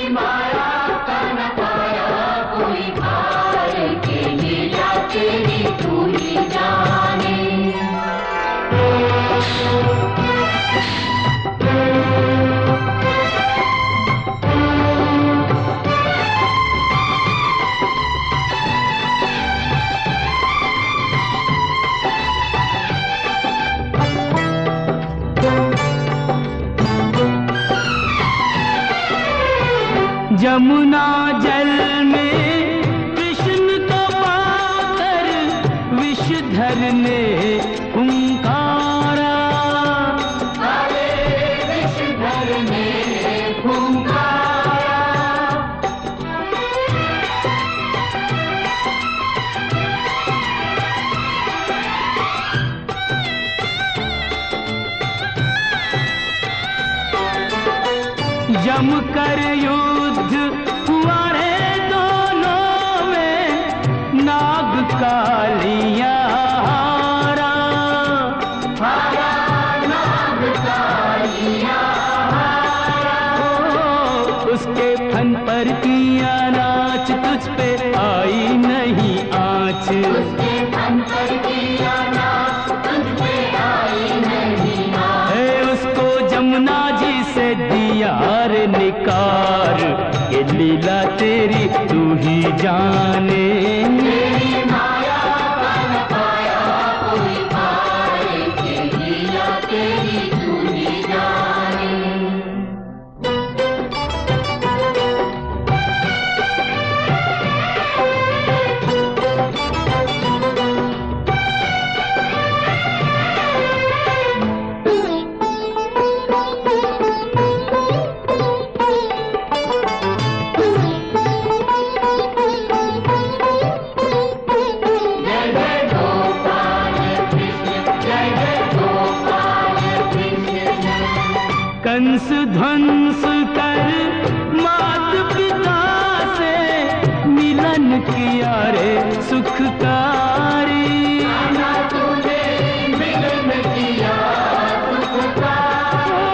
माया का न पाया कोई भार के लीला तेरी तू ही जाने। जमुना जल में कृष्ण को पाकर विषधर ने हुंकारा। अरे विषधर ने हुंकारा। जमकर युद्ध हुआ रे दोनों में, नाग कालिया हारा। हारा नाग कालिया हारा। उसके फन पर किया नाच, तुझ पे आई नहीं आँच। उसके फन पर किया नाच, तुझ पे आई नहीं आँच। उसको जमुना जी से दिया रे निकार, ये लीला तेरी तू ही जाने। तेरी माया का न पाया कोई पार के लीला तेरी तू ही जाने। कंस ध्वंस कर मात पिता से मिलन किया रे सुखकारी। तूने मिलन किया सुखकारी।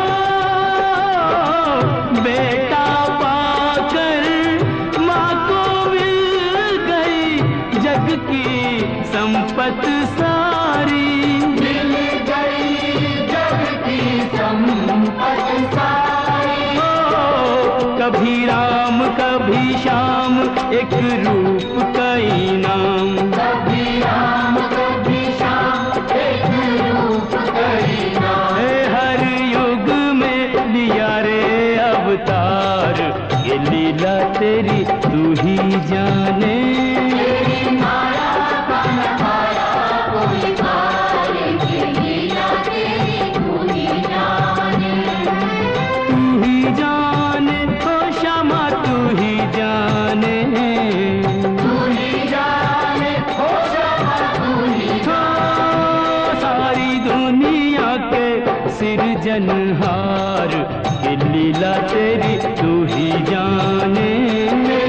बेटा पाकर माँ को मिल गई जग की संपत सारी। मिल गई जग की संपत सारी। कभी राम कभी श्याम एक रूप कई नाम। कभी राम कभी श्याम एक रूप कई नाम। हर युग में लिया रे अवतार, ये लीला तेरी तू ही जाने। तेरी माया का न पाया कोई पार के लीला तेरी तू ही जाने। तू ही जाने ओ श्यामा तू ही जाने। तू ही जाने हो श्यामा तू ही जाने। सारी दुनिया के सिरजनहार, ये लीला तेरी तू ही जाने।